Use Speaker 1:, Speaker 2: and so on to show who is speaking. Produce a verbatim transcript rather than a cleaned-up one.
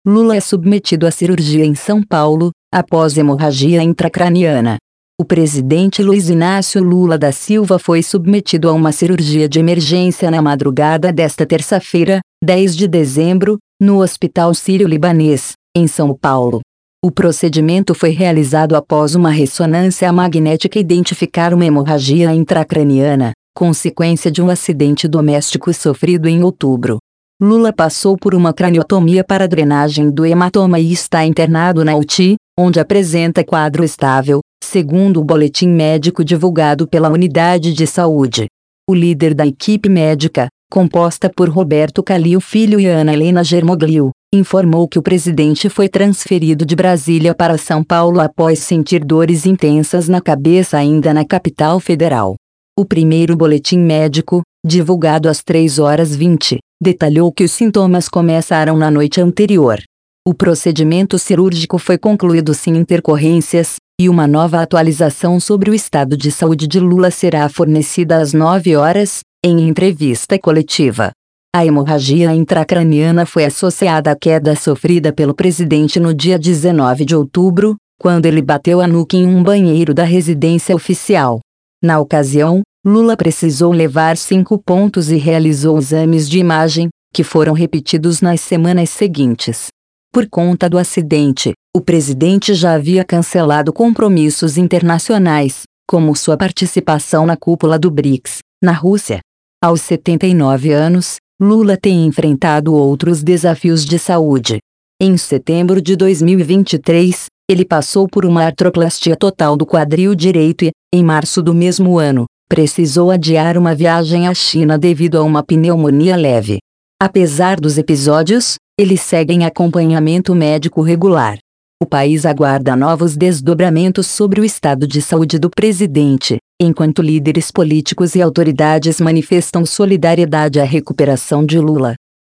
Speaker 1: Lula é submetido à cirurgia em São Paulo, após hemorragia intracraniana. O presidente Luiz Inácio Lula da Silva foi submetido a uma cirurgia de emergência na madrugada desta terça-feira, dez de dezembro, no Hospital Sírio-Libanês, em São Paulo. O procedimento foi realizado após uma ressonância magnética identificar uma hemorragia intracraniana, consequência de um acidente doméstico sofrido em outubro. Lula passou por uma craniotomia para drenagem do hematoma e está internado na U T I, onde apresenta quadro estável, segundo o boletim médico divulgado pela unidade de saúde. O líder da equipe médica, composta por Roberto Calil Filho e Ana Helena Germoglio, informou que o presidente foi transferido de Brasília para São Paulo após sentir dores intensas na cabeça ainda na capital federal. O primeiro boletim médico, divulgado às três horas e vinte, detalhou que os sintomas começaram na noite anterior. O procedimento cirúrgico foi concluído sem intercorrências, e uma nova atualização sobre o estado de saúde de Lula será fornecida às nove horas, em entrevista coletiva. A hemorragia intracraniana foi associada à queda sofrida pelo presidente no dia dezenove de outubro, quando ele bateu a nuca em um banheiro da residência oficial. Na ocasião, Lula precisou levar cinco pontos e realizou exames de imagem, que foram repetidos nas semanas seguintes. Por conta do acidente, o presidente já havia cancelado compromissos internacionais, como sua participação na cúpula do BRICS, na Rússia. Aos setenta e nove anos, Lula tem enfrentado outros desafios de saúde. Em setembro de dois mil e vinte e três, ele passou por uma artroplastia total do quadril direito e, em março do mesmo ano, precisou adiar uma viagem à China devido a uma pneumonia leve. Apesar dos episódios, ele segue em acompanhamento médico regular. O país aguarda novos desdobramentos sobre o estado de saúde do presidente, enquanto líderes políticos e autoridades manifestam solidariedade à recuperação de Lula.